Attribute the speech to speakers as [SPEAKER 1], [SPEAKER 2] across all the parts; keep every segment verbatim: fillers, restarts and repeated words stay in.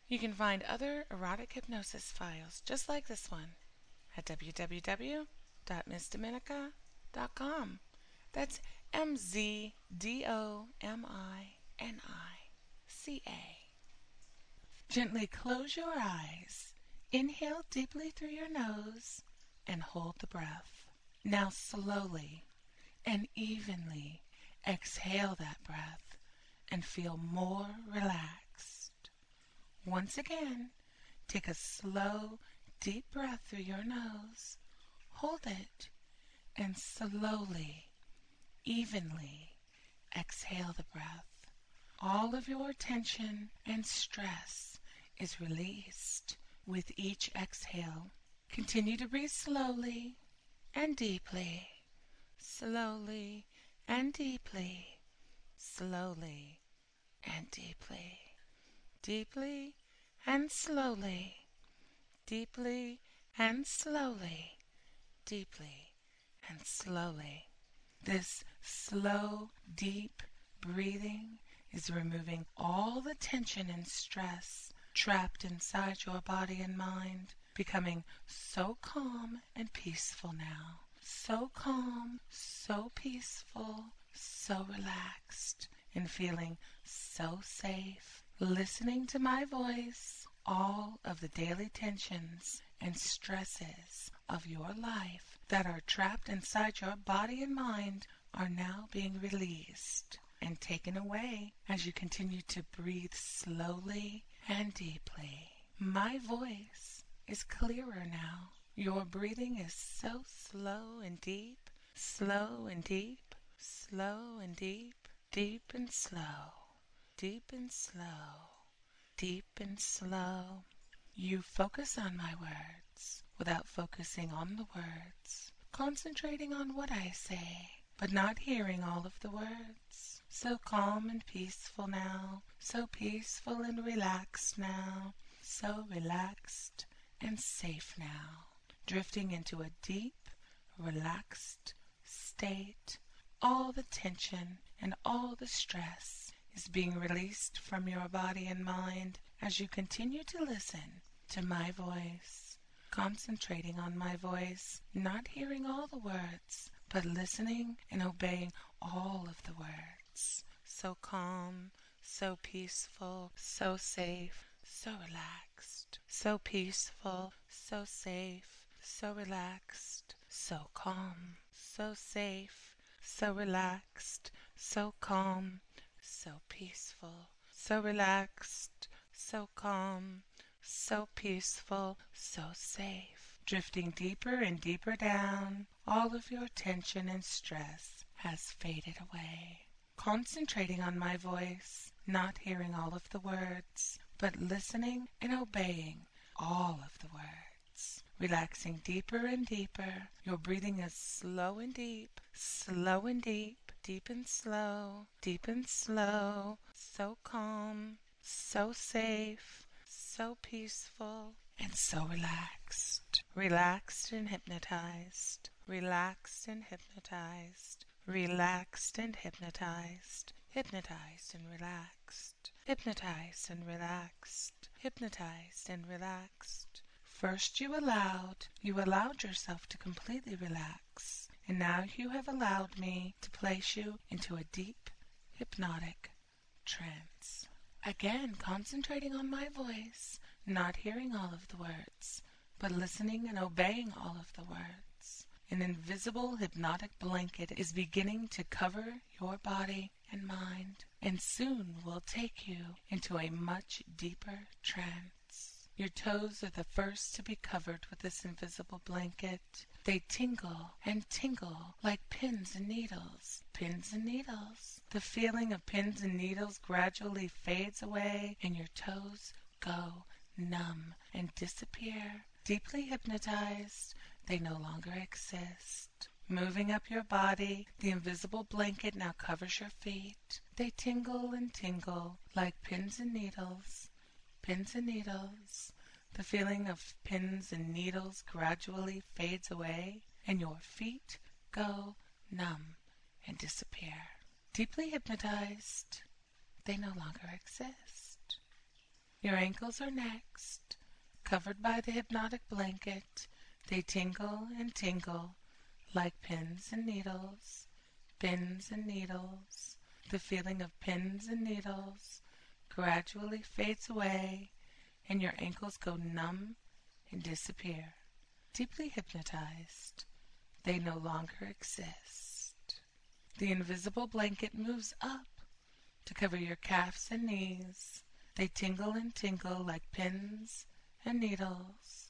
[SPEAKER 1] You can find other erotic hypnosis files just like this one at w w w dot ms dominica dot com. That's M Z D O M I N I C A. Gently close your eyes. Inhale deeply through your nose and hold the breath. Now slowly and evenly exhale that breath and feel more relaxed. Once again, take a slow, deep breath through your nose. Hold it and slowly, evenly exhale the breath. All of your tension and stress is released with each exhale. Continue to breathe slowly and deeply, slowly and deeply, slowly and deeply, deeply and slowly, deeply and slowly, deeply and slowly. This slow, deep breathing is removing all the tension and stress trapped inside your body and mind, becoming so calm and peaceful now. So calm, so peaceful, so relaxed, and feeling so safe. Listening to my voice, all of the daily tensions and stresses of your life that are trapped inside your body and mind are now being released and taken away as you continue to breathe slowly and deeply. My voice is clearer now. Your breathing is so slow and deep, slow and deep, slow and deep, deep and slow, deep and slow, deep and slow. You focus on my words without focusing on the words, concentrating on what I say, but not hearing all of the words. So calm and peaceful now, so peaceful and relaxed now, so relaxed and safe now, drifting into a deep, relaxed state. All the tension and all the stress is being released from your body and mind as you continue to listen to my voice, concentrating on my voice, not hearing all the words, but listening and obeying all of the words. So calm, so peaceful, so safe, so relaxed, so peaceful, so safe, so relaxed, so calm, so safe, so relaxed, so calm, so peaceful, so relaxed, so calm, so peaceful, so safe. Drifting deeper and deeper down, all of your tension and stress has faded away. Concentrating on my voice, not hearing all of the words, but listening and obeying all of the words. Relaxing deeper and deeper. Your breathing is slow and deep, slow and deep, deep and slow, deep and slow. So calm, so safe, so peaceful, and so relaxed. Relaxed and hypnotized. Relaxed and hypnotized. Relaxed and hypnotized. Hypnotized and relaxed. Hypnotized and relaxed. Hypnotized and relaxed. First you allowed, you allowed yourself to completely relax, and now you have allowed me to place you into a deep, hypnotic trance. Again, concentrating on my voice, not hearing all of the words, but listening and obeying all of the words. An invisible hypnotic blanket is beginning to cover your body and mind, and soon will take you into a much deeper trance. Your toes are the first to be covered with this invisible blanket. They tingle and tingle like pins and needles. Pins and needles. The feeling of pins and needles gradually fades away, and your toes go numb and disappear. Deeply hypnotized, they no longer exist. Moving up your body, the invisible blanket now covers your feet. They tingle and tingle like pins and needles. Pins and needles. The feeling of pins and needles gradually fades away, and your feet go numb and disappear. Deeply hypnotized, they no longer exist. Your ankles are next. Covered by the hypnotic blanket, they tingle and tingle like pins and needles, pins and needles. The feeling of pins and needles gradually fades away, and your ankles go numb and disappear. Deeply hypnotized, they no longer exist. The invisible blanket moves up to cover your calves and knees. They tingle and tingle like pins and needles,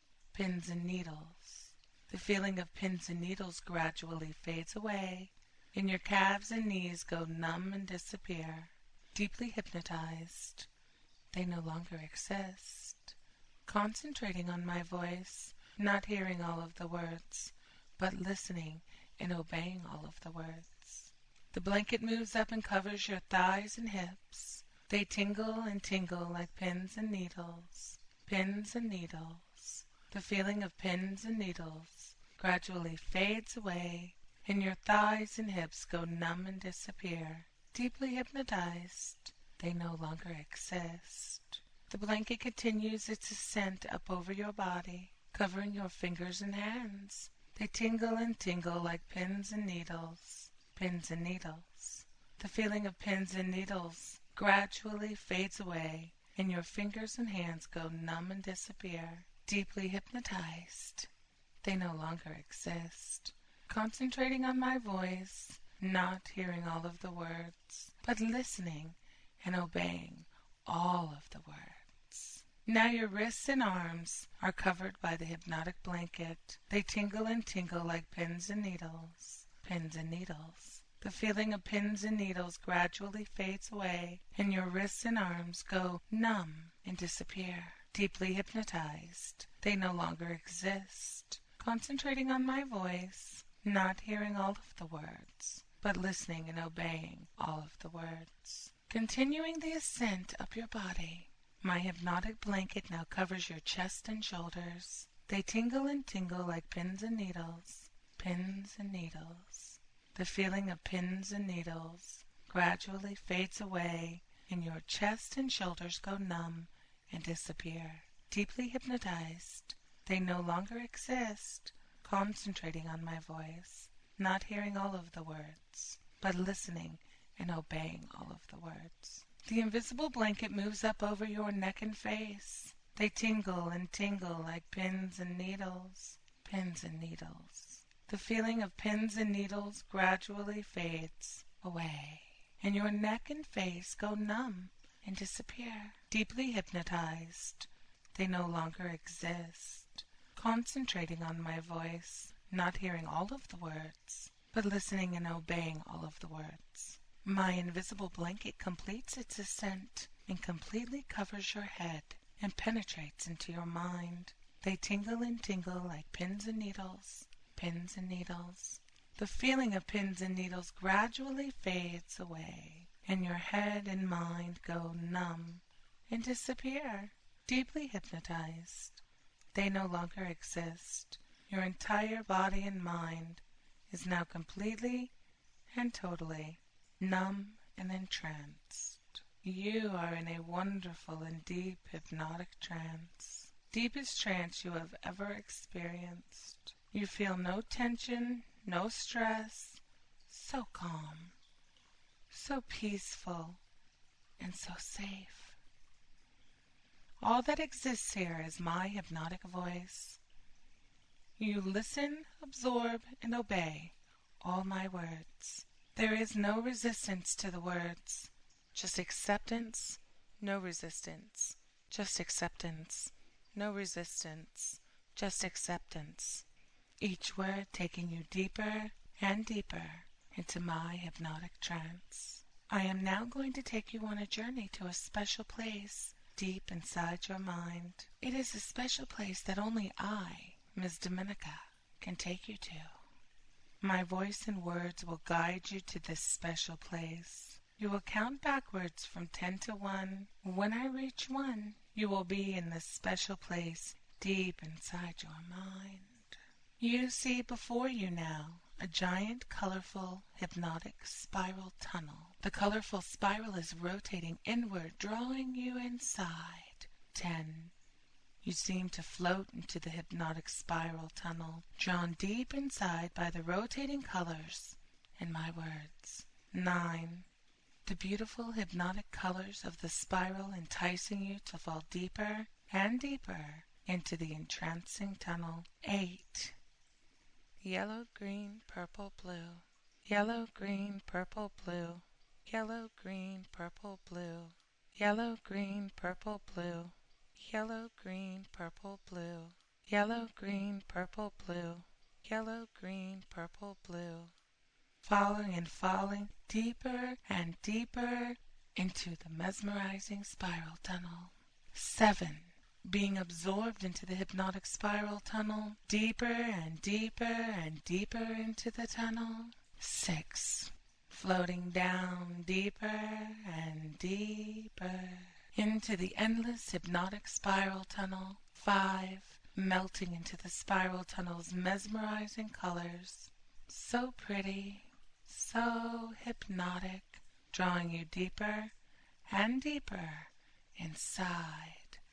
[SPEAKER 1] pins and needles. The feeling of pins and needles gradually fades away, and your calves and knees go numb and disappear. Deeply hypnotized, they no longer exist. Concentrating on my voice, not hearing all of the words, but listening and obeying all of the words. The blanket moves up and covers your thighs and hips. They tingle and tingle like pins and needles, pins and needles. The feeling of pins and needles gradually fades away, and your thighs and hips go numb and disappear. Deeply hypnotized, they no longer exist. The blanket continues its ascent up over your body, covering your fingers and hands. They tingle and tingle like pins and needles, pins and needles. The feeling of pins and needles gradually fades away, and your fingers and hands go numb and disappear. Deeply hypnotized, they no longer exist. Concentrating on my voice, not hearing all of the words, but listening and obeying all of the words. Now your wrists and arms are covered by the hypnotic blanket. They tingle and tingle like pins and needles, pins and needles. The feeling of pins and needles gradually fades away, and your wrists and arms go numb and disappear. Deeply hypnotized, they no longer exist. Concentrating on my voice, not hearing all of the words, but listening and obeying all of the words. Continuing the ascent up your body, my hypnotic blanket now covers your chest and shoulders. They tingle and tingle like pins and needles, pins and needles. The feeling of pins and needles gradually fades away, and your chest and shoulders go numb and disappear. Deeply hypnotized, they no longer exist. Concentrating on my voice, not hearing all of the words, but listening and obeying all of the words. The invisible blanket moves up over your neck and face. They tingle and tingle like pins and needles, pins and needles. The feeling of pins and needles gradually fades away, and your neck and face go numb and disappear. Deeply hypnotized, they no longer exist. Concentrating on my voice, not hearing all of the words, but listening and obeying all of the words. My invisible blanket completes its ascent and completely covers your head and penetrates into your mind. They tingle and tingle like pins and needles, pins and needles. The feeling of pins and needles gradually fades away, and your head and mind go numb and disappear. Deeply hypnotized, they no longer exist. Your entire body and mind is now completely and totally numb and entranced. You are in a wonderful and deep hypnotic trance, deepest trance you have ever experienced. You feel no tension, no stress, so calm, so peaceful, and so safe. All that exists here is my hypnotic voice. You listen, absorb, and obey all my words. There is no resistance to the words, just acceptance, no resistance, just acceptance, no resistance, just acceptance. Each word taking you deeper and deeper into my hypnotic trance. I am now going to take you on a journey to a special place deep inside your mind. It is a special place that only I, Miz Dominica, can take you to. My voice and words will guide you to this special place. You will count backwards from ten to one. When I reach one, you will be in this special place deep inside your mind. You see before you now a giant, colorful, hypnotic spiral tunnel. The colorful spiral is rotating inward, drawing you inside. Ten. You seem to float into the hypnotic spiral tunnel, drawn deep inside by the rotating colors and my words. Nine. The beautiful hypnotic colors of the spiral enticing you to fall deeper and deeper into the entrancing tunnel. Eight. Yellow, green, purple, blue. Yellow, green, purple, blue. Yellow, green, purple, blue. Yellow, green, purple, blue. Yellow, green, purple, blue. Yellow, green, purple, blue. Yellow, green, purple, blue. Falling and falling deeper and deeper into the mesmerizing spiral tunnel. Seven. Being absorbed into the hypnotic spiral tunnel, deeper and deeper and deeper into the tunnel. Six. Floating down deeper and deeper into the endless hypnotic spiral tunnel. Five. Melting into the spiral tunnel's mesmerizing colors. So pretty, so hypnotic, drawing you deeper and deeper inside.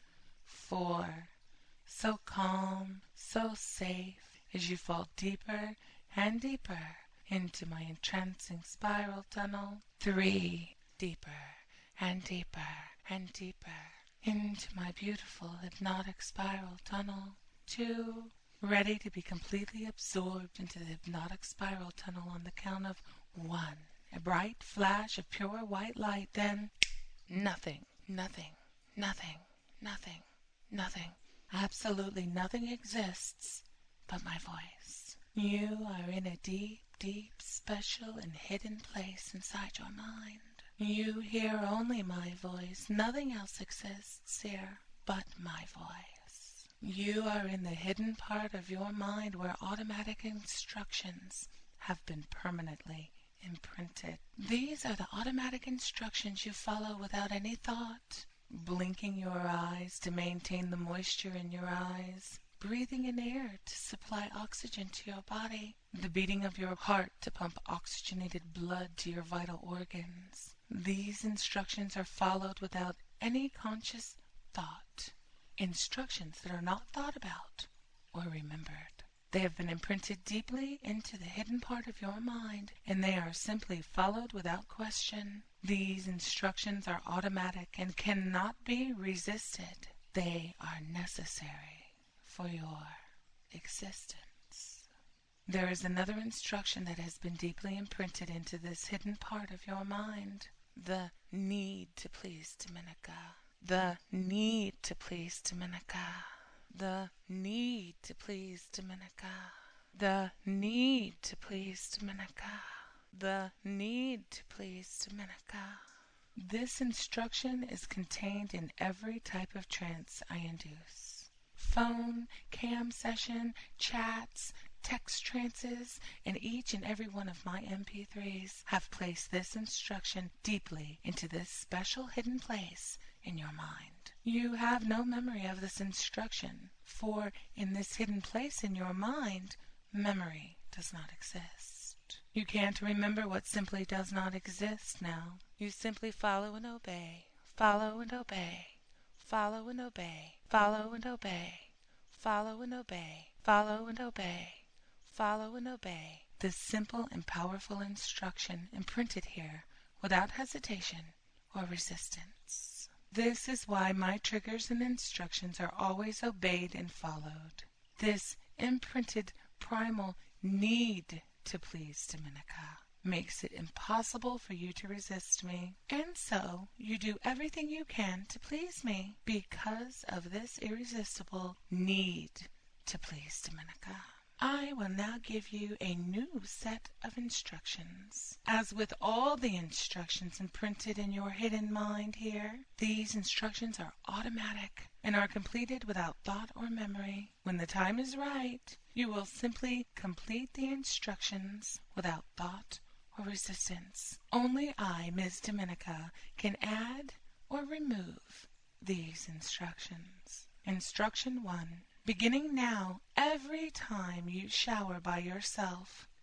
[SPEAKER 1] Four. So calm, so safe, as you fall deeper and deeper into my entrancing spiral tunnel. Three. Deeper and deeper and deeper into my beautiful hypnotic spiral tunnel. Two. Ready to be completely absorbed into the hypnotic spiral tunnel on the count of one. A bright flash of pure white light, then nothing, nothing, nothing, nothing, nothing. Absolutely nothing exists but my voice. You are in a deep, deep, special and hidden place inside your mind. You hear only my voice. Nothing else exists here but my voice. You are in the hidden part of your mind where automatic instructions have been permanently imprinted. These are the automatic instructions you follow without any thought. Blinking your eyes to maintain the moisture in your eyes. Breathing in air to supply oxygen to your body. The beating of your heart to pump oxygenated blood to your vital organs. These instructions are followed without any conscious thought. Instructions that are not thought about or remembered. They have been imprinted deeply into the hidden part of your mind, and they are simply followed without question. These instructions are automatic and cannot be resisted. They are necessary for your existence. There is another instruction that has been deeply imprinted into this hidden part of your mind. The need to please Dominica. The need to please Dominica. The need to please Dominica. The need to please Dominica. The need to please Dominica. This instruction is contained in every type of trance I induce. Phone, cam session, chats, text trances, and each and every one of my M P threes have placed this instruction deeply into this special hidden place in your mind. You have no memory of this instruction, for in this hidden place in your mind, memory does not exist. You can't remember what simply does not exist now. You simply follow and obey, follow and obey, follow and obey, follow and obey, follow and obey, follow and obey, follow and obey. This simple and powerful instruction imprinted here without hesitation or resistance. This is why my triggers and instructions are always obeyed and followed. This imprinted primal need to please Dominica makes it impossible for you to resist me. And so you do everything you can to please me because of this irresistible need to please Dominica. I will now give you a new set of instructions. As with all the instructions imprinted in your hidden mind here, these instructions are automatic and are completed without thought or memory. When the time is right, you will simply complete the instructions without thought or resistance. Only I, Miz Dominica, can add or remove these instructions. Instruction one. Beginning now, every time you shower by yourself,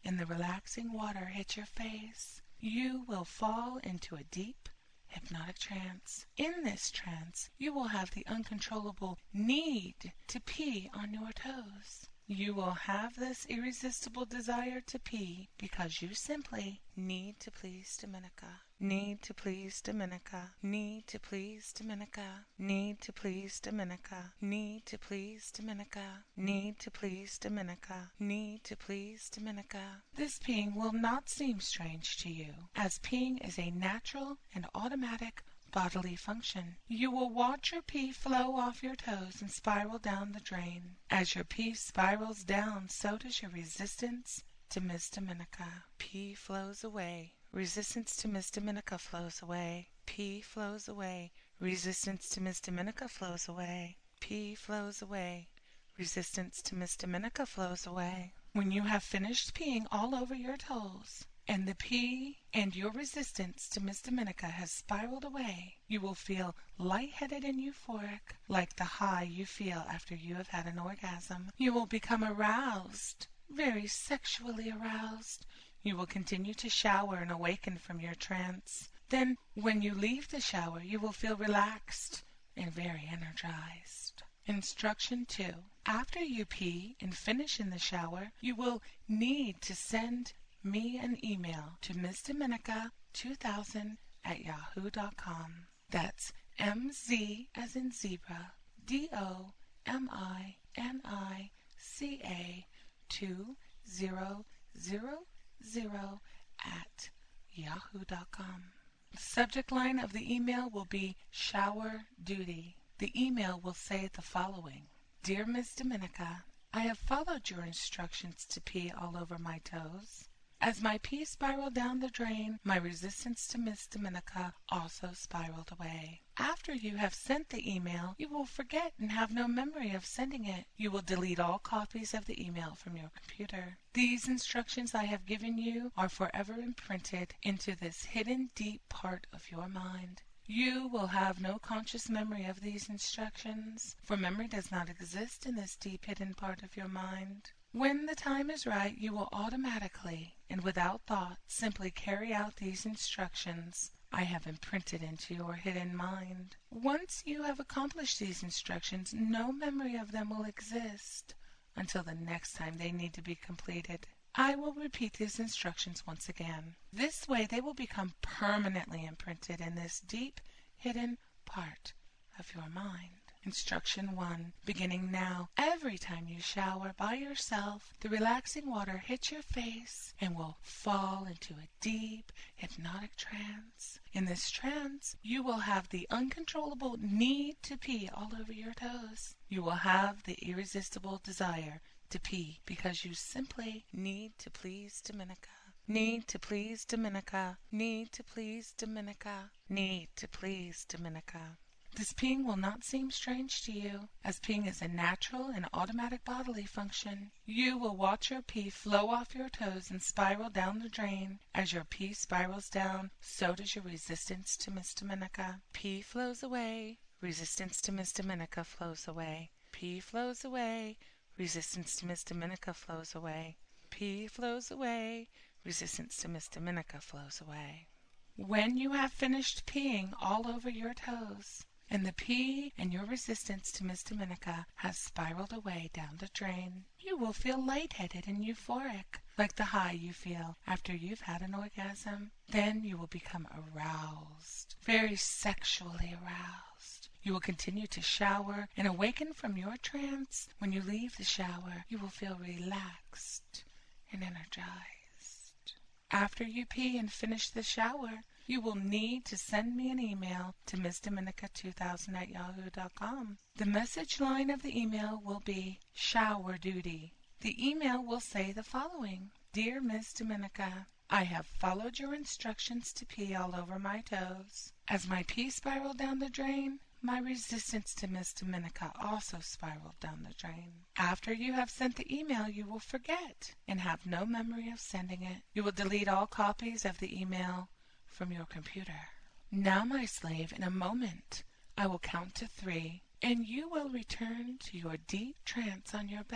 [SPEAKER 1] and the relaxing water hit your face, you will fall into a deep, hypnotic trance. In this trance, you will have the uncontrollable need to pee on your toes. You will have this irresistible desire to pee because you simply need to please Dominica. Need to please Dominica. Need to please Dominica. Need to please Dominica. Need to please Dominica. Need to please Dominica. Need to please Dominica. This peeing will not seem strange to you, as peeing is a natural and automatic bodily function. You will watch your pee flow off your toes and spiral down the drain. As your pee spirals down, so does your resistance to Miss Dominica. Pee flows away. Resistance to Miss Dominica flows away. Pee flows away. Resistance to Miss Dominica flows away. Pee flows away. Resistance to Miss Dominica flows away. When you have finished peeing all over your toes, and the pee and your resistance to Miss Dominica has spiraled away, you will feel lightheaded and euphoric, like the high you feel after you have had an orgasm. You will become aroused, very sexually aroused. You will continue to shower and awaken from your trance. Then, when you leave the shower, you will feel relaxed and very energized. Instruction two. After you pee and finish in the shower, you will need to send me an email to miss dominica two thousand at yahoo dot com. That's M Z as in zebra, D O M I N I C A two zero zero zero at yahoo dot com. The subject line of the email will be shower duty. The email will say the following: Dear Miss Dominica, I have followed your instructions to pee all over my toes. As my pee spiraled down the drain, my resistance to Miss Dominica also spiraled away. After you have sent the email, you will forget and have no memory of sending it. You will delete all copies of the email from your computer. These instructions I have given you are forever imprinted into this hidden deep part of your mind. You will have no conscious memory of these instructions, for memory does not exist in this deep hidden part of your mind. When the time is right, you will automatically and without thought simply carry out these instructions I have imprinted into your hidden mind. Once you have accomplished these instructions, no memory of them will exist until the next time they need to be completed. I will repeat these instructions once again. This way they will become permanently imprinted in this deep hidden part of your mind. Instruction one. Beginning now, every time you shower by yourself, the relaxing water hits your face and will fall into a deep, hypnotic trance. In this trance, you will have the uncontrollable need to pee all over your toes. You will have the irresistible desire to pee because you simply need to please Dominica. Need to please Dominica. Need to please Dominica. Need to please Dominica. This peeing will not seem strange to you, as peeing is a natural and automatic bodily function. You will watch your pee flow off your toes and spiral down the drain. As your pee spirals down, so does your resistance to Miss Dominica. Pee flows away. Resistance to Miss Dominica flows away. Pee flows away. Resistance to Miss Dominica flows away. Pee flows away. Resistance to Miss Dominica flows away. When you have finished peeing all over your toes, and the pee and your resistance to Miss Dominica has spiraled away down the drain, you will feel lightheaded and euphoric, like the high you feel after you've had an orgasm. Then you will become aroused, very sexually aroused. You will continue to shower and awaken from your trance. When you leave the shower, you will feel relaxed and energized. After you pee and finish the shower, you will need to send me an email to miss dominica two thousand at yahoo dot com. The message line of the email will be shower duty. The email will say the following: Dear Miss Dominica, I have followed your instructions to pee all over my toes. As my pee spiraled down the drain, my resistance to Miss Dominica also spiraled down the drain. After you have sent the email, you will forget and have no memory of sending it. You will delete all copies of the email from your computer. Now, my slave, in a moment I will count to three, and you will return to your deep trance on your bed.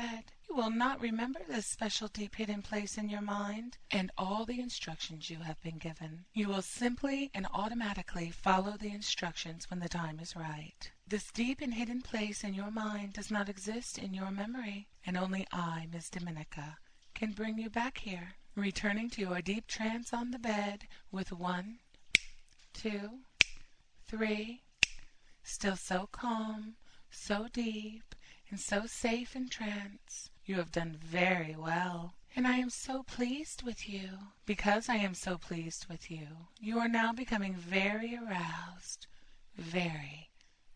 [SPEAKER 1] You will not remember this special deep hidden place in your mind and all the instructions you have been given. You will simply and automatically follow the instructions when the time is right. This deep and hidden place in your mind does not exist in your memory, and only I, Miss Dominica, can bring you back here, returning to your deep trance on the bed with one, two, three, still so calm, so deep, and so safe in trance. You have done very well, and I am so pleased with you. Because I am so pleased with you, you are now becoming very aroused, very,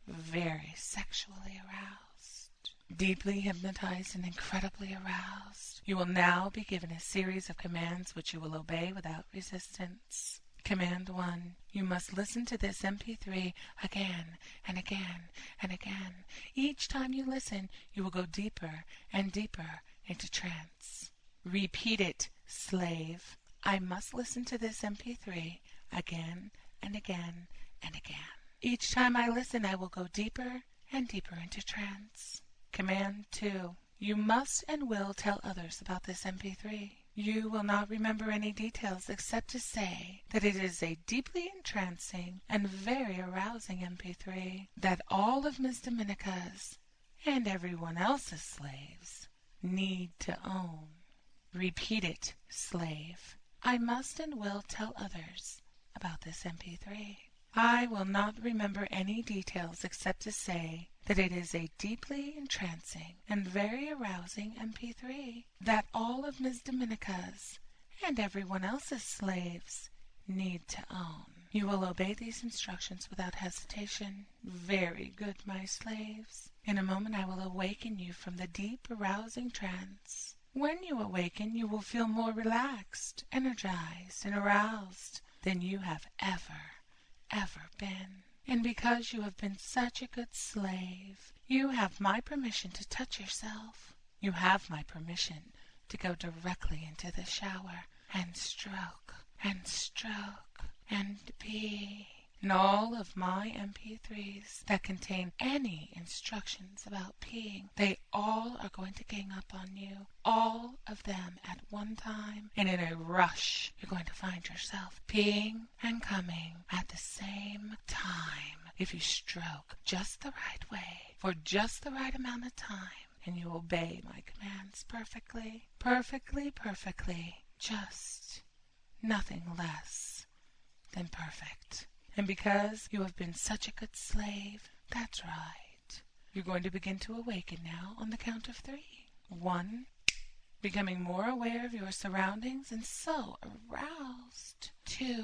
[SPEAKER 1] very sexually aroused. Deeply hypnotized and incredibly aroused, you will now be given a series of commands which you will obey without resistance. Command one. You must listen to this M P three again and again and again. Each time you listen, you will go deeper and deeper into trance. Repeat it, slave. I must listen to this M P three again and again and again. Each time I listen, I will go deeper and deeper into trance. Command two. You must and will tell others about this M P three. You will not remember any details except to say that it is a deeply entrancing and very arousing M P three that all of Miss Dominica's and everyone else's slaves need to own. Repeat it, slave. I must and will tell others about this M P three. I will not remember any details except to say that it is a deeply entrancing and very arousing M P three that all of Miss Dominica's and everyone else's slaves need to own. You will obey these instructions without hesitation. Very good, my slaves. In a moment I will awaken you from the deep, arousing trance. When you awaken, you will feel more relaxed, energized, and aroused than you have ever, ever been. And because you have been such a good slave, you have my permission to touch yourself. You have my permission to go directly into the shower and stroke and stroke and pee. And all of my M P threes that contain any instructions about peeing, they all are going to gang up on you. All of them at one time. And in a rush, you're going to find yourself peeing and coming at the same time. If you stroke just the right way, for just the right amount of time, and you obey my commands perfectly, perfectly, perfectly, just nothing less than perfect. And because you have been such a good slave, that's right. You're going to begin to awaken now on the count of three. One, becoming more aware of your surroundings and so aroused. Two,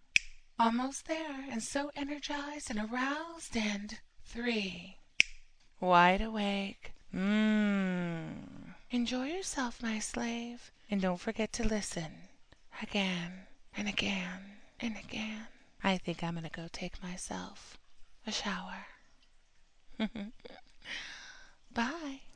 [SPEAKER 1] almost there and so energized and aroused. And three, wide awake. Mmm. Enjoy yourself, my slave. And don't forget to listen again and again and again. I think I'm going to go take myself a shower. Bye.